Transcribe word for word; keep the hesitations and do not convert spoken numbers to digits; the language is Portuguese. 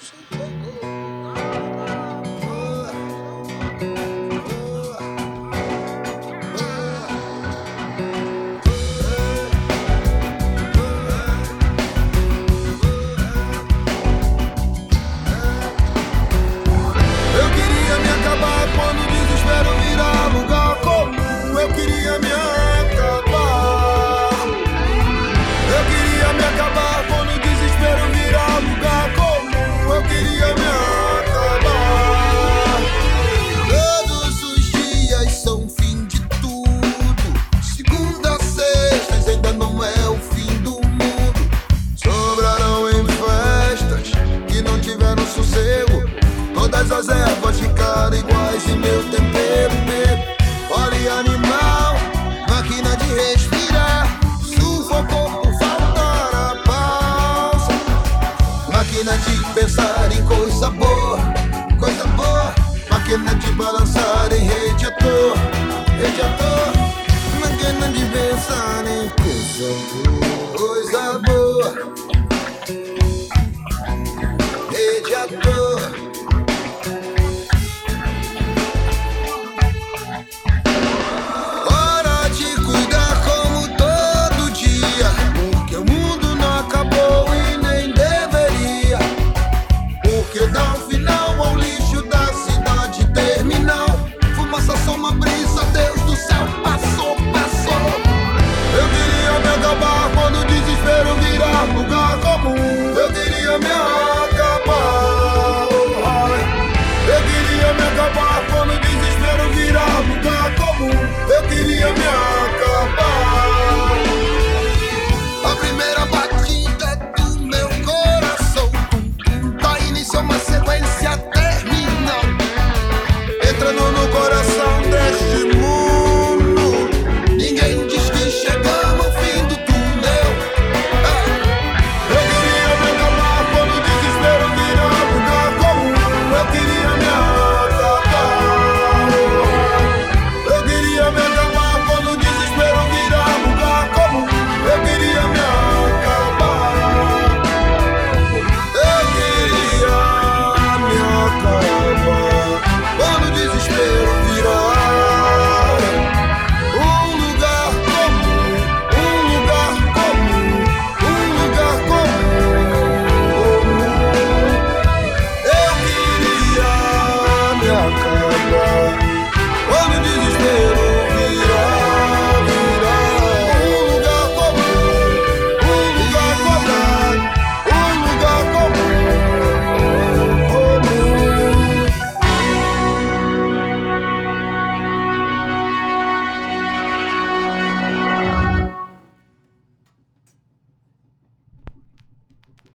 Todas as ervas ficaram iguais em meu tempero, bebo. Olhe animal, máquina de respirar, sufocou por faltar a pausa. Máquina de pensar em coisa boa, coisa boa. Máquina de balançar em radiator, radiator. Máquina de pensar em coisa boa, coisa boa.